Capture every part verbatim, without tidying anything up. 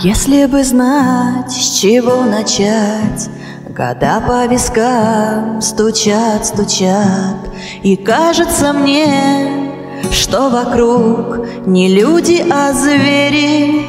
Если бы знать, с чего начать, года по вискам стучат, стучат, и кажется мне, что вокруг не люди, а звери.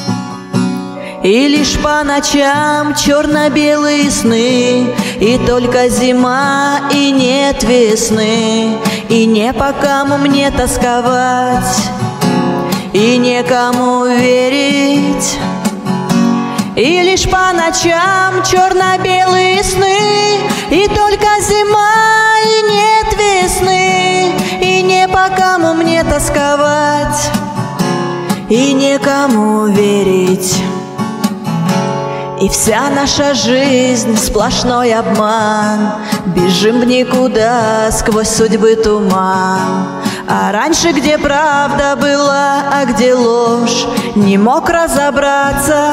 И лишь по ночам черно-белые сны, и только зима, и нет весны, и не по кому мне тосковать, и некому верить. И лишь по ночам черно-белые сны, и только зима, и нет весны, и не по кому мне тосковать, и некому верить. И вся наша жизнь сплошной обман, бежим в никуда сквозь судьбы туман. А раньше где правда была, а где ложь, не мог разобраться.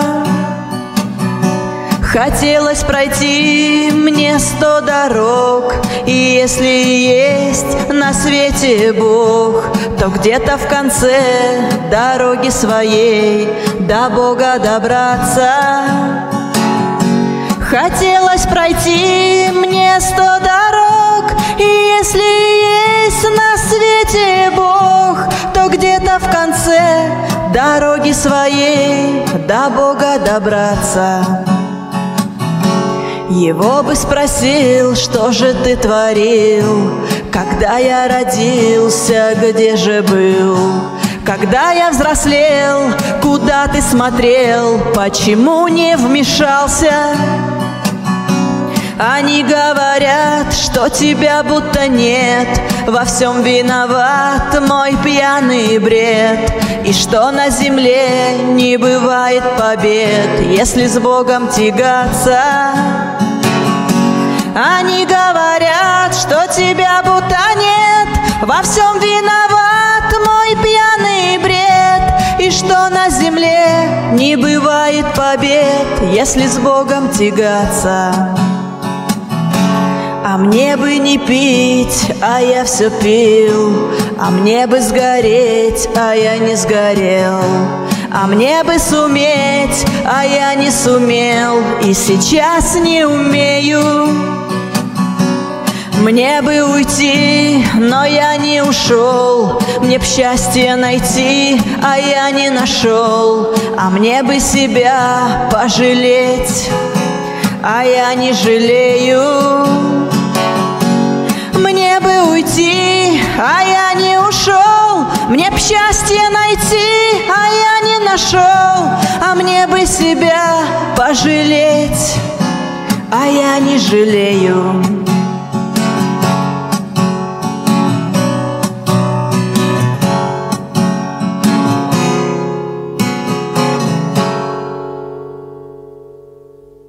Хотелось пройти мне сто дорог, и если есть на свете Бог, то где-то в конце дороги своей до Бога добраться. Хотелось пройти мне сто дорог, и если есть на свете Бог, то где-то в конце дороги своей до Бога добраться. Его бы спросил, что же ты творил, когда я родился, где же был? Когда я взрослел, куда ты смотрел, почему не вмешался? Они говорят, что тебя будто нет, во всем виноват мой пьяный бред, и что на земле не бывает побед, если с Богом тягаться. Они говорят, что тебя будто нет, во всем виноват мой пьяный бред, и что на земле не бывает побед, если с Богом тягаться. А мне бы не пить, а я все пил, а мне бы сгореть, а я не сгорел, а мне бы суметь, а я не сумел, и сейчас не умею. Мне бы уйти, но я не ушел, мне б счастье найти, а я не нашел, а мне бы себя пожалеть, а я не жалею. Мне бы уйти, а я не ушел, мне б счастье найти, а я не нашел, а мне бы себя пожалеть, а я не жалею.